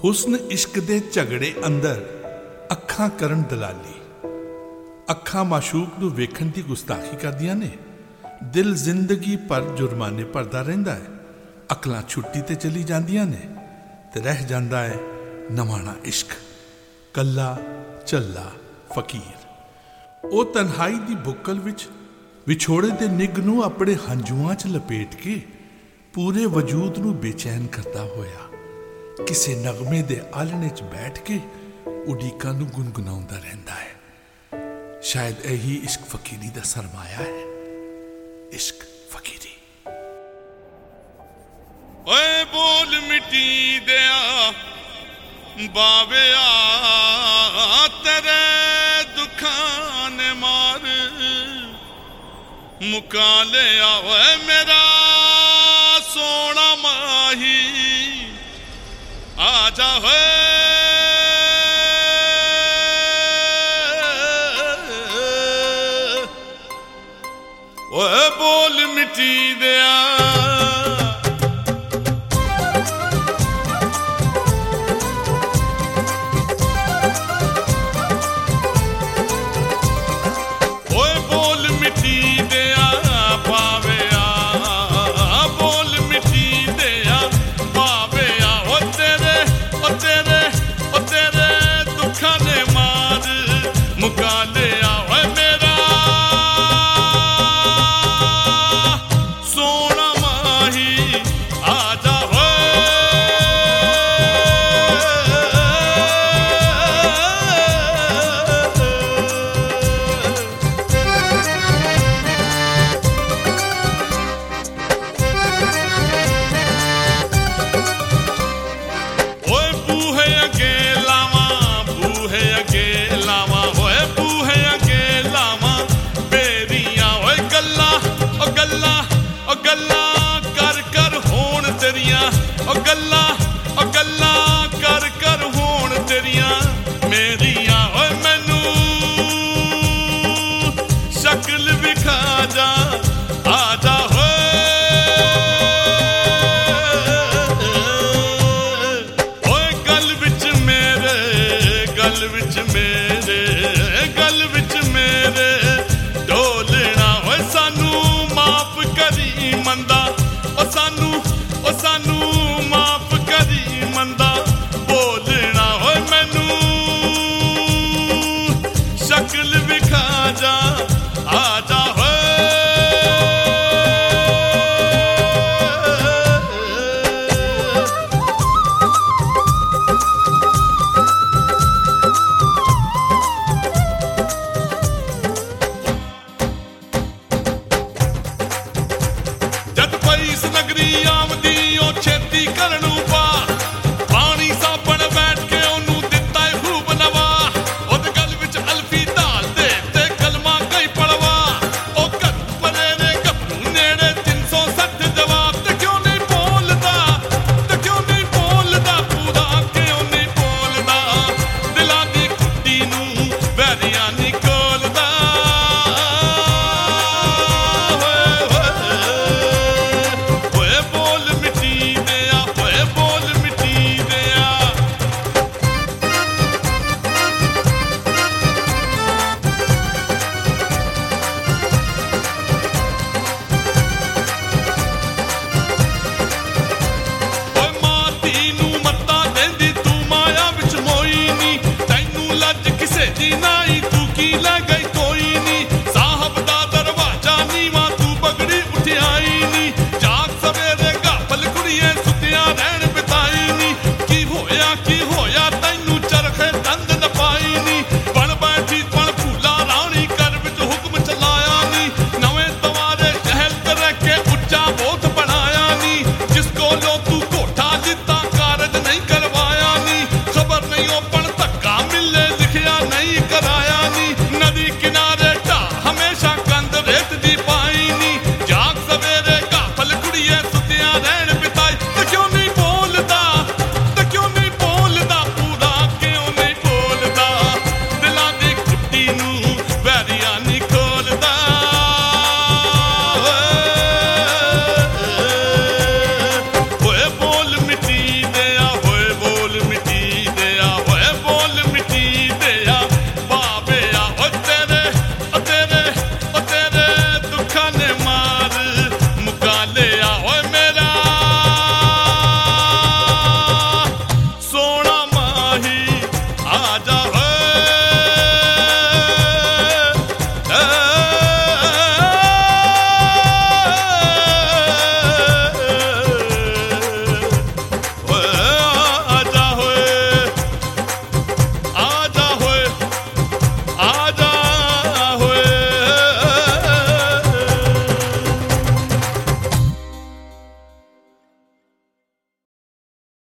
ਹੁਸਨ ਇਸ਼ਕ ਦੇ ਝਗੜੇ ਅੰਦਰ ਅੱਖਾਂ ਕਰਨ ਦਲਾਲੀ। ਅੱਖਾਂ ਮਾਸ਼ੂਕ ਨੂੰ ਵੇਖਣ ਦੀ ਗੁਸਤਾਖੀ ਕਰਦੀਆਂ ਨੇ। ਦਿਲ ਜ਼ਿੰਦਗੀ ਭਰ ਜੁਰਮਾਨੇ ਭਰਦਾ ਰਹਿੰਦਾ ਹੈ। ਅਕਲਾਂ ਛੁੱਟੀ ਤੇ ਚਲੀ ਜਾਂਦੀਆਂ ਨੇ ਤੇ ਰਹਿ ਜਾਂਦਾ ਹੈ ਨਵਾਣਾ ਇਸ਼ਕ, ਕੱਲਾ ਝੱਲਾ ਫਕੀਰ। ਉਹ ਤਨਹਾਈ ਦੀ ਬੁੱਕਲ ਵਿੱਚ ਵਿਛੋੜੇ ਦੇ ਨਿੱਘ ਨੂੰ ਆਪਣੇ ਹੰਝੂਆਂ 'ਚ ਲਪੇਟ ਕੇ ਪੂਰੇ ਵਜੂਦ ਨੂੰ ਬੇਚੈਨ ਕਰਦਾ ਹੋਇਆ ਕਿਸੇ ਨਗਮੇ ਦੇ ਆਲਣੇ 'ਚ ਬੈਠ ਕੇ ਉਡੀਕਾਂ ਨੂੰ ਗੁਨਗੁਨਾਉਂਦਾ ਰਹਿੰਦਾ ਹੈ। ਸ਼ਾਇਦ ਇਹੀ ਇਸ਼ਕ ਫਕੀਰੀ ਦਾ ਸਰਮਾਇਆ ਹੈ। ਇਸ਼ਕ ਫਕੀਰੀ। ਓਏ ਬੋਲ ਮਿੱਟੀ ਦਿਆ ਬਾਵਿਆ, ਤੇਰੇ ਦੁੱਖਾਂ ਨੇ ਮਾਰ ਮੁਕਾ ਲਿਆ। ਓਏ ਮੇਰਾ ਸੋਹਣਾ ਮਾਹੀ ਆ ਜਾ ਹੋਏ। ਓਏ ਬੋਲ ਮਿੱਟੀ ਦਿਆ ਗੱਲਾਂ ਕਰ ਹੋਣ ਤੇਰੀਆਂ, ਉਹ ਗੱਲਾਂ